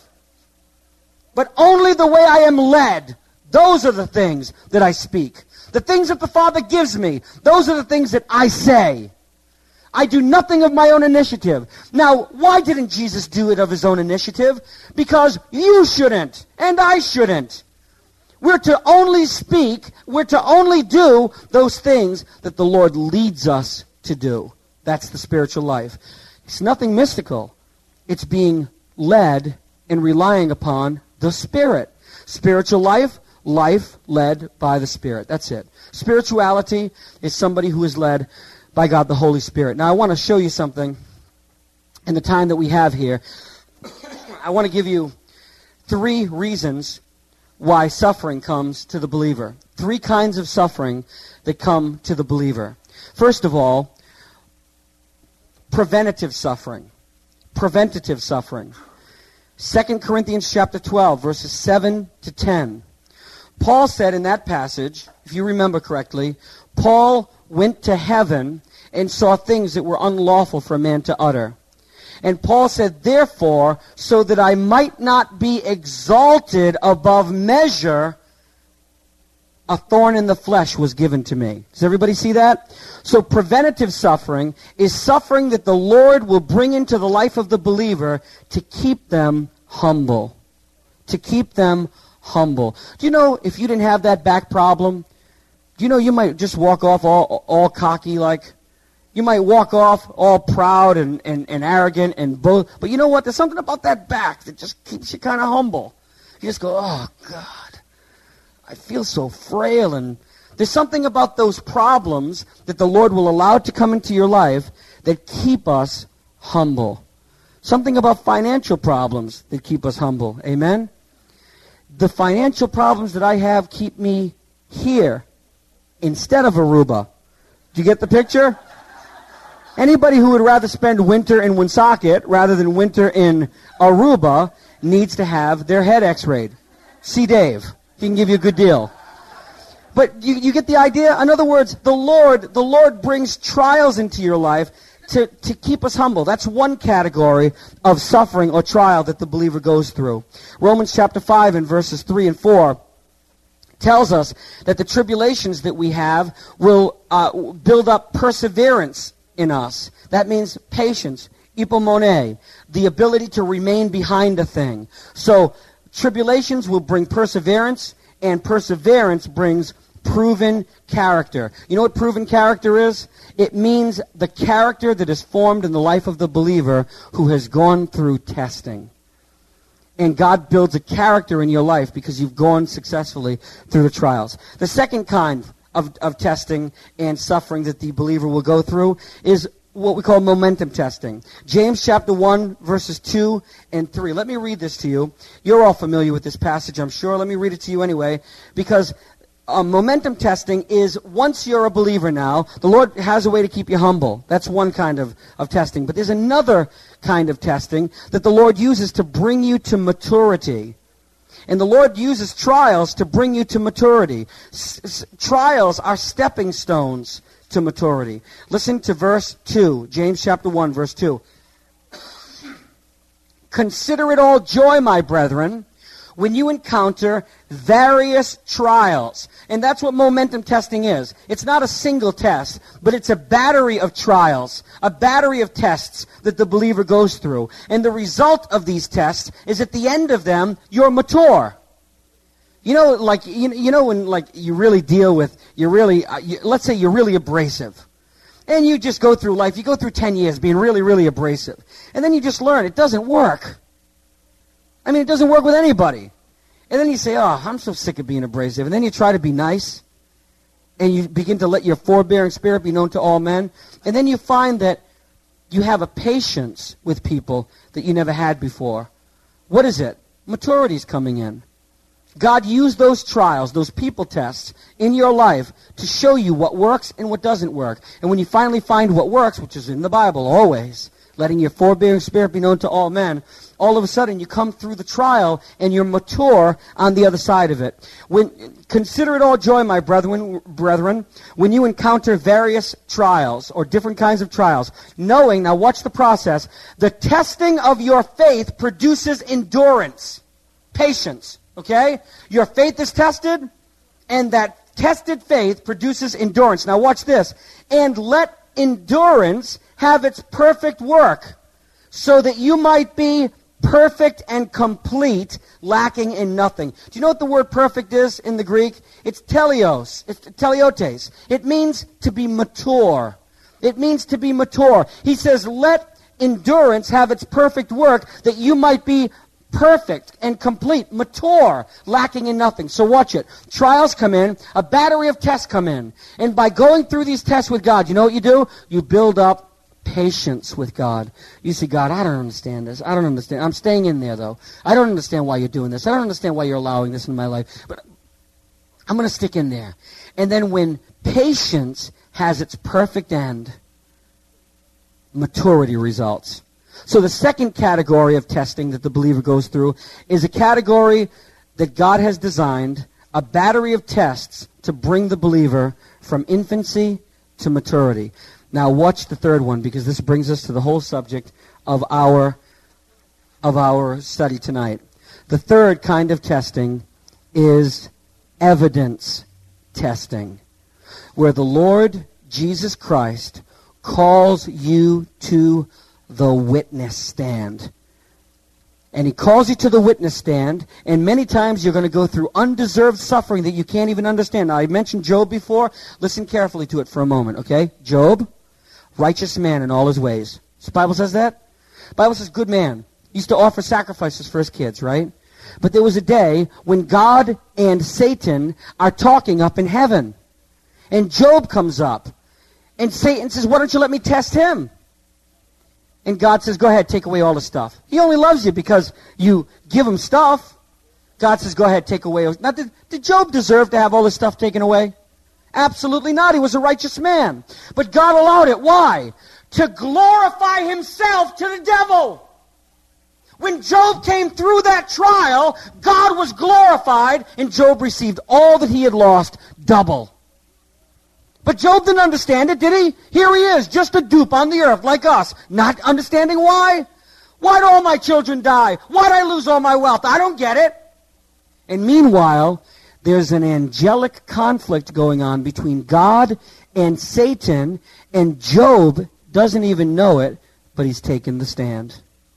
but only the way I am led. Those are the things that I speak. The things that the Father gives me, those are the things that I say. I do nothing of my own initiative. Now, why didn't Jesus do it of his own initiative? Because you shouldn't, and I shouldn't. We're to only speak, we're to only do those things that the Lord leads us to do. That's the spiritual life. It's nothing mystical. It's being led and relying upon the Spirit. Spiritual life, life led by the Spirit. That's it. Spirituality is somebody who is led by God the Holy Spirit. Now I want to show you something in the time that we have here. I want to give you 3 reasons why suffering comes to the believer. 3 kinds of suffering that come to the believer. First of all, preventative suffering. Preventative suffering. 2 Corinthians chapter 12, verses 7 to 10. Paul said in that passage, if you remember correctly, Paul went to heaven and saw things that were unlawful for a man to utter. And Paul said, therefore, so that I might not be exalted above measure, a thorn in the flesh was given to me. Does everybody see that? So preventative suffering is suffering that the Lord will bring into the life of the believer to keep them humble. To keep them humble. Do you know, if you didn't have that back problem, do you know you might just walk off all cocky like? You might walk off all proud and arrogant and both. But you know what? There's something about that back that just keeps you kind of humble. You just go, oh, God, I feel so frail. And there's something about those problems that the Lord will allow to come into your life that keep us humble. Something about financial problems that keep us humble. Amen? the financial problems that I have keep me here instead of Aruba. Do you get the picture? Anybody who would rather spend winter in Woonsocket rather than winter in Aruba needs to have their head x-rayed. See Dave. He can give you a good deal. But you get the idea? In other words, the Lord brings trials into your life to keep us humble. That's one category of suffering or trial that the believer goes through. Romans chapter 5 and verses 3 and 4 tells us that the tribulations that we have will build up perseverance in us. That means patience, ipomone, the ability to remain behind a thing. So tribulations will bring perseverance, and perseverance brings proven character. You know what proven character is? It means the character that is formed in the life of the believer who has gone through testing. And God builds a character in your life because you've gone successfully through the trials. The second kind of testing and suffering that the believer will go through is what we call momentum testing. James chapter 1, verses 2 and 3. Let me read this to you. You're all familiar with this passage, I'm sure. Let me read it to you anyway, because momentum testing is once you're a believer now, the Lord has a way to keep you humble. That's one kind of testing. But there's another kind of testing that the Lord uses to bring you to maturity. And the Lord uses trials to bring you to maturity. Trials are stepping stones to maturity. Listen to verse 2, James chapter 1, verse 2. Consider it all joy, my brethren, when you encounter various trials. And that's what momentum testing is. It's not a single test, but it's a battery of trials, a battery of tests that the believer goes through. And the result of these tests is at the end of them, you're mature. You know, like, you know when, like, you really deal with, let's say you're really abrasive. And you just go through life, you go through 10 years being really, really abrasive. And then you just learn it doesn't work. I mean, it doesn't work with anybody. And then you say, oh, I'm so sick of being abrasive. And then you try to be nice. And you begin to let your forbearing spirit be known to all men. And then you find that you have a patience with people that you never had before. What is it? Maturity's coming in. God used those trials, those people tests in your life to show you what works and what doesn't work. And when you finally find what works, which is in the Bible always, letting your forbearing spirit be known to all men, all of a sudden you come through the trial and you're mature on the other side of it. Consider it all joy, my brethren, when you encounter various trials or different kinds of trials, knowing, now watch the process, the testing of your faith produces endurance, patience. Okay? Your faith is tested, and that tested faith produces endurance. Now watch this. And let endurance have its perfect work, so that you might be perfect and complete, lacking in nothing. Do you know what the word perfect is in the Greek? It's teleos. It's teleotes. It means to be mature. It means to be mature. He says, let endurance have its perfect work, that you might be perfect and complete, mature, lacking in nothing. So watch it. Trials come in, a battery of tests come in. And by going through these tests with God, you know what you do? You build up patience with God. You say, God, I don't understand this. I don't understand. I'm staying in there, though. I don't understand why you're doing this. I don't understand why you're allowing this in my life. But I'm going to stick in there. And then when patience has its perfect end, maturity results. So the second category of testing that the believer goes through is a category that God has designed, a battery of tests to bring the believer from infancy to maturity. Now watch the third one, because this brings us to the whole subject of our study tonight. The third kind of testing is evidence testing, where the Lord Jesus Christ calls you to the witness stand. And he calls you to the witness stand, and many times you're going to go through undeserved suffering that you can't even understand. Now, I mentioned Job before. Listen carefully to it for a moment, okay? Job, righteous man in all his ways. The Bible says that? The Bible says good man. He used to offer sacrifices for his kids, right? But there was a day when God and Satan are talking up in heaven. And Job comes up. And Satan says, why don't you let me test him? And God says, go ahead, take away all the stuff. He only loves you because you give him stuff. God says, go ahead, take away. Now, did Job deserve to have all this stuff taken away? Absolutely not. He was a righteous man. But God allowed it. Why? To glorify himself to the devil. When Job came through that trial, God was glorified, and Job received all that he had lost, double. But Job didn't understand it, did he? Here he is, just a dupe on the earth, like us, not understanding why. Why'd all my children die? Why'd I lose all my wealth? I don't get it. And meanwhile, there's an angelic conflict going on between God and Satan, and Job doesn't even know it, but he's taken the stand.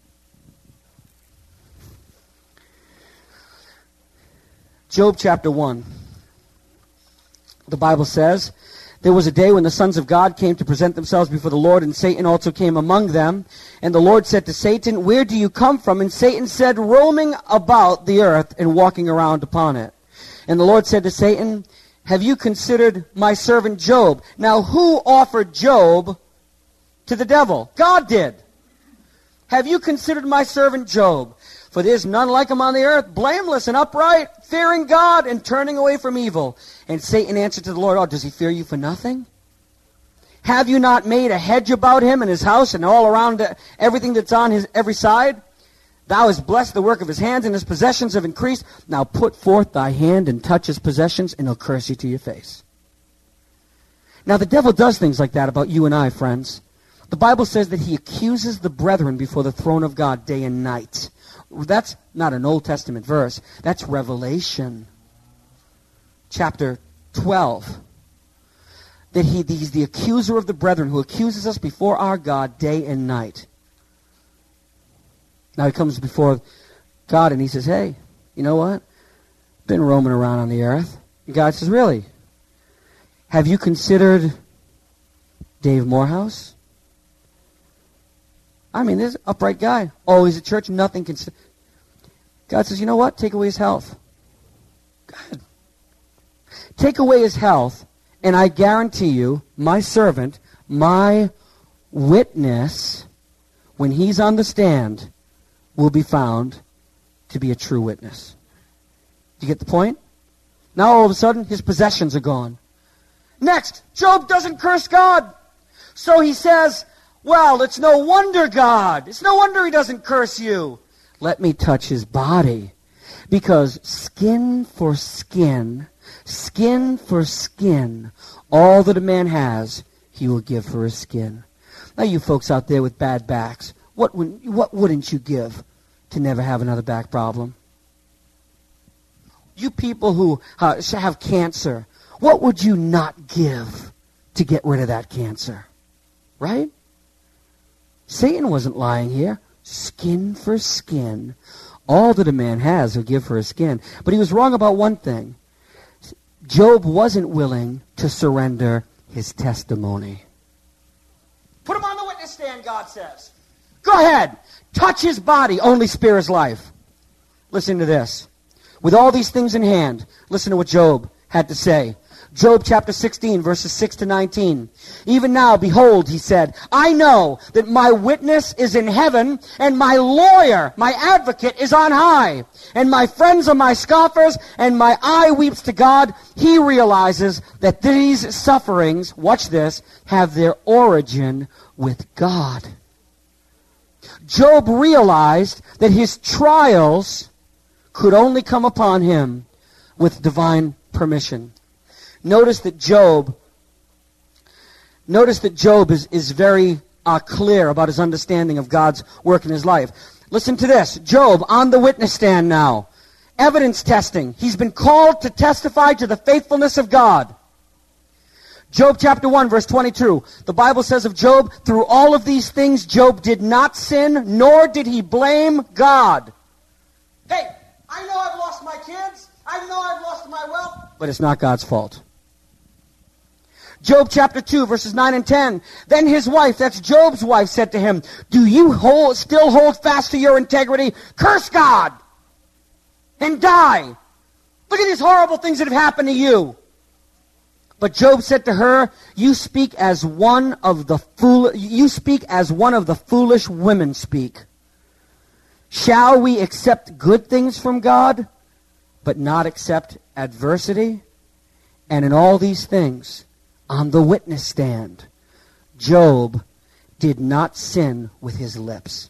Job chapter 1. The Bible says, there was a day when the sons of God came to present themselves before the Lord, and Satan also came among them. And the Lord said to Satan, where do you come from? And Satan said, roaming about the earth and walking around upon it. And the Lord said to Satan, have you considered my servant Job? Now, who offered Job to the devil? God did. Have you considered my servant Job? For there is none like him on the earth, blameless and upright, fearing God and turning away from evil. And Satan answered to the Lord, oh, does he fear you for nothing? Have you not made a hedge about him and his house and all around everything that's on his every side? Thou hast blessed the work of his hands, and his possessions have increased. Now put forth thy hand and touch his possessions, and he'll curse you to your face. Now the devil does things like that about you and I, friends. The Bible says that he accuses the brethren before the throne of God day and night. That's not an Old Testament verse. That's Revelation chapter 12. That he's the accuser of the brethren who accuses us before our God day and night. Now he comes before God and he says, hey, you know what? Been roaming around on the earth. And God says, really? Have you considered Dave Morehouse? I mean, this upright guy. Oh, he's at church, nothing can... God says, you know what? Take away his health. God. Take away his health, and I guarantee you, my servant, my witness, when he's on the stand, will be found to be a true witness. Do you get the point? Now all of a sudden, his possessions are gone. Next, Job doesn't curse God. So he says, well, it's no wonder, God. It's no wonder he doesn't curse you. Let me touch his body. Because skin for skin, all that a man has, he will give for his skin. Now you folks out there with bad backs, what wouldn't you give to never have another back problem? You people who have cancer, what would you not give to get rid of that cancer? Right? Satan wasn't lying here. Skin for skin. All that a man has, he'll give for his skin. But he was wrong about one thing. Job wasn't willing to surrender his testimony. Put him on the witness stand, God says. Go ahead. Touch his body. Only spare his life. Listen to this. With all these things in hand, listen to what Job had to say. Job chapter 16, verses 6 to 19. Even now, behold, he said, I know that my witness is in heaven, and my lawyer, my advocate, is on high. And my friends are my scoffers, and my eye weeps to God. He realizes that these sufferings, watch this, have their origin with God. Job realized that his trials could only come upon him with divine permission. Notice that Job is very clear about his understanding of God's work in his life. Listen to this. Job on the witness stand now. Evidence testing. He's been called to testify to the faithfulness of God. Job chapter 1, verse 22. The Bible says of Job, through all of these things, Job did not sin, nor did he blame God. Hey, I know I've lost my kids. I know I've lost my wealth. But it's not God's fault. Job chapter 2, verses 9 and 10. Then his wife, that's Job's wife, said to him, do you still hold fast to your integrity? Curse God and die. Look at these horrible things that have happened to you. But Job said to her, you speak as one of the foolish women speak. Shall we accept good things from God but not accept adversity. And in all these things, on the witness stand, Job did not sin with his lips.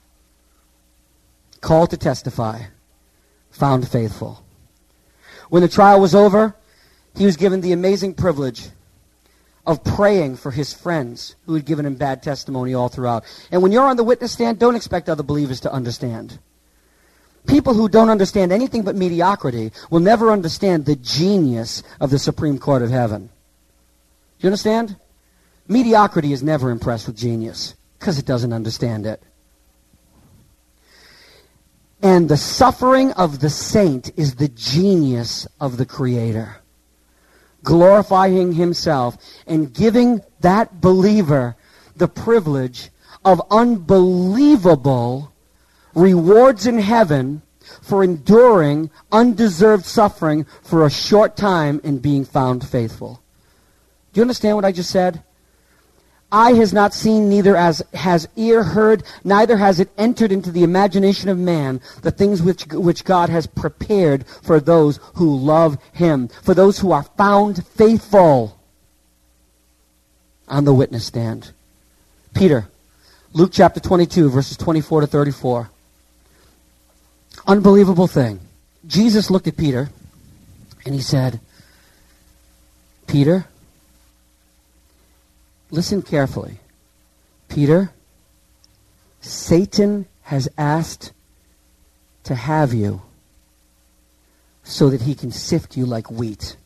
Called to testify, found faithful. When the trial was over, he was given the amazing privilege of praying for his friends who had given him bad testimony all throughout. And when you're on the witness stand, don't expect other believers to understand. People who don't understand anything but mediocrity will never understand the genius of the Supreme Court of Heaven. Do you understand? Mediocrity is never impressed with genius because it doesn't understand it. And the suffering of the saint is the genius of the Creator, glorifying himself and giving that believer the privilege of unbelievable rewards in heaven for enduring undeserved suffering for a short time and being found faithful. Do you understand what I just said? Eye has not seen, neither has ear heard, neither has it entered into the imagination of man the things which God has prepared for those who love him, for those who are found faithful on the witness stand. Peter, Luke chapter 22, verses 24 to 34. Unbelievable thing. Jesus looked at Peter and he said, Peter, listen carefully. Peter, Satan has asked to have you so that he can sift you like wheat.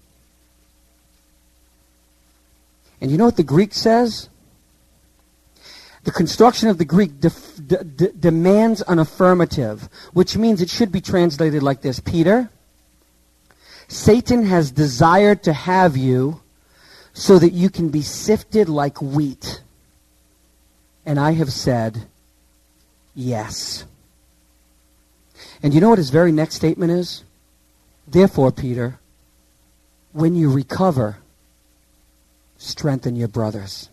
And you know what the Greek says? The construction of the Greek demands an affirmative, which means it should be translated like this. Peter, Satan has desired to have you so that you can be sifted like wheat. And I have said, yes. And you know what his very next statement is? Therefore, Peter, when you recover, strengthen your brothers.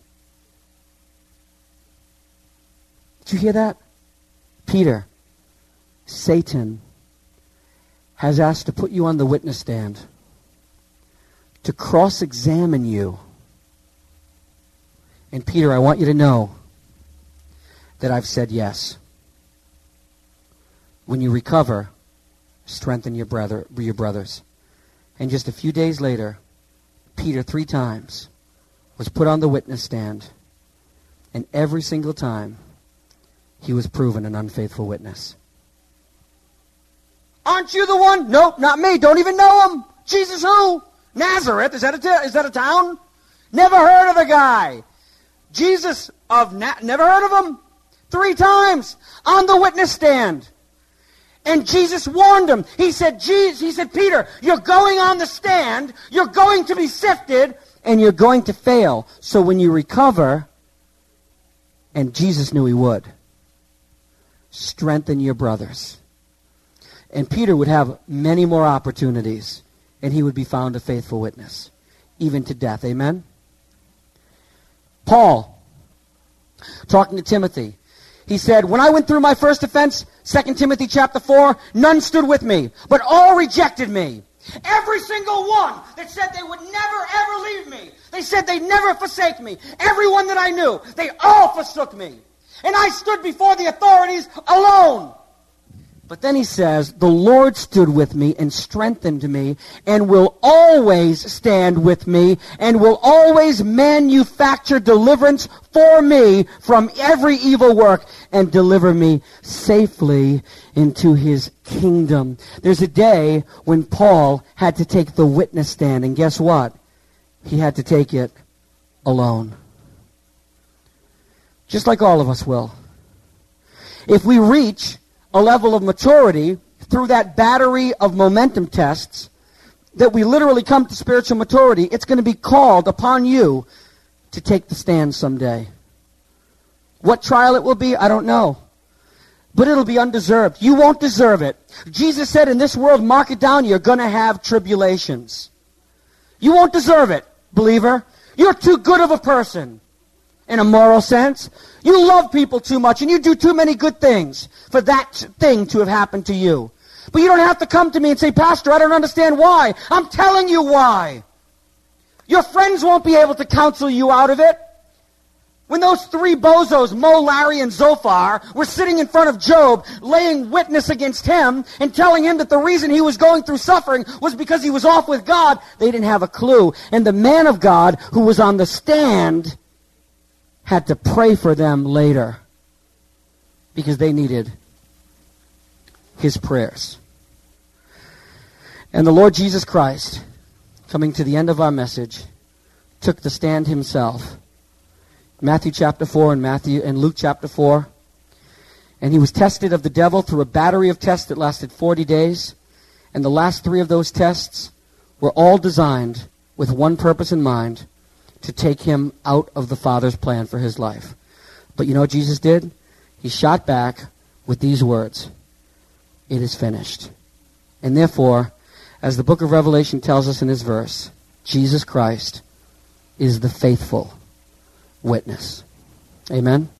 Did you hear that? Peter, Satan has asked to put you on the witness stand, to cross-examine you. And Peter, I want you to know that I've said yes. When you recover, strengthen your brothers. And just a few days later, Peter 3 times was put on the witness stand, and every single time he was proven an unfaithful witness. Aren't you the one? Nope, not me. Don't even know him. Jesus who? Nazareth. Is that a town? Never heard of the guy. Jesus of never heard of him? 3 times on the witness stand. And Jesus warned him. He said, Peter, you're going on the stand, you're going to be sifted, and you're going to fail. So when you recover, and Jesus knew he would, strengthen your brothers. And Peter would have many more opportunities, and he would be found a faithful witness, even to death. Amen? Paul, talking to Timothy, he said, when I went through my first offense, 2 Timothy chapter 4, none stood with me, but all rejected me. Every single one that said they would never ever leave me. They said they'd never forsake me. Everyone that I knew, they all forsook me. And I stood before the authorities alone. But then he says, the Lord stood with me and strengthened me and will always stand with me and will always manufacture deliverance for me from every evil work and deliver me safely into his kingdom. There's a day when Paul had to take the witness stand, and guess what? He had to take it alone. Just like all of us will. If we reach a level of maturity through that battery of momentum tests, that we literally come to spiritual maturity, it's going to be called upon you to take the stand someday. What trial it will be, I don't know. But it'll be undeserved. You won't deserve it. Jesus said, in this world, mark it down, you're going to have tribulations. You won't deserve it, believer. You're too good of a person. In a moral sense, you love people too much and you do too many good things for that thing to have happened to you. But you don't have to come to me and say, Pastor, I don't understand why. I'm telling you why. Your friends won't be able to counsel you out of it. When those three bozos, Mo, Larry, and Zophar, were sitting in front of Job, laying witness against him and telling him that the reason he was going through suffering was because he was off with God, they didn't have a clue. And the man of God who was on the stand had to pray for them later because they needed his prayers. And the Lord Jesus Christ, coming to the end of our message, took the stand himself. Matthew chapter 4 and Luke chapter 4. And he was tested of the devil through a battery of tests that lasted 40 days. And the last 3 of those tests were all designed with one purpose in mind, to take him out of the Father's plan for his life. But you know what Jesus did? He shot back with these words, "It is finished." And therefore, as the book of Revelation tells us in this verse, Jesus Christ is the faithful witness. Amen?